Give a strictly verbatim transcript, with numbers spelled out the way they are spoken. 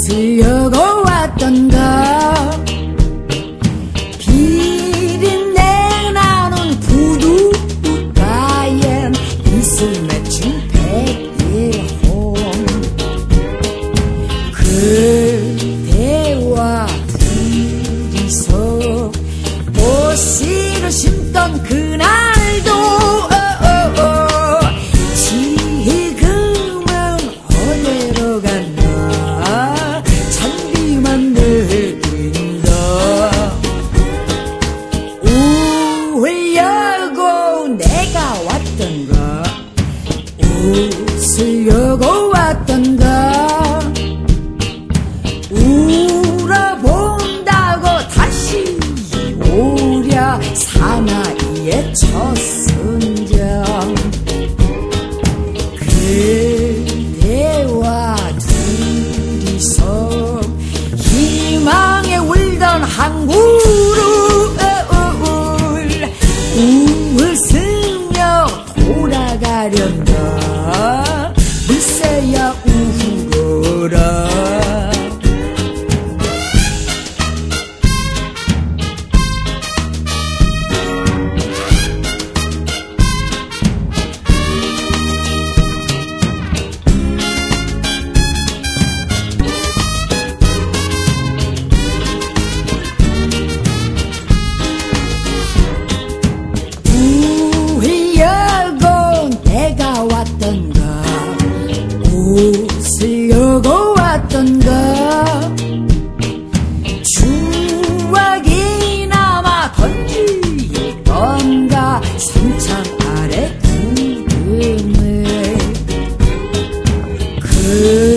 웃으려고 왔던가. 비린내 나는 부둣가엔 이슬 맺힌 백일홍. 그대와 둘이서 꽃씨를 심던 그날도 지금은 어디로 갔나 잔디만 느낀다. 울려고 내가 왔던가 웃으려고 왔던가. 울어본다고 다시 오랴 사나이의 첫 순정. 그대와 둘이서 희망에 울던 한 그룹 웃으며 돌아가련다. 글쎄야 우거라. 웃으려고 왔던가. 추억이 남아 던질 건가 산창 아래 구름을. 그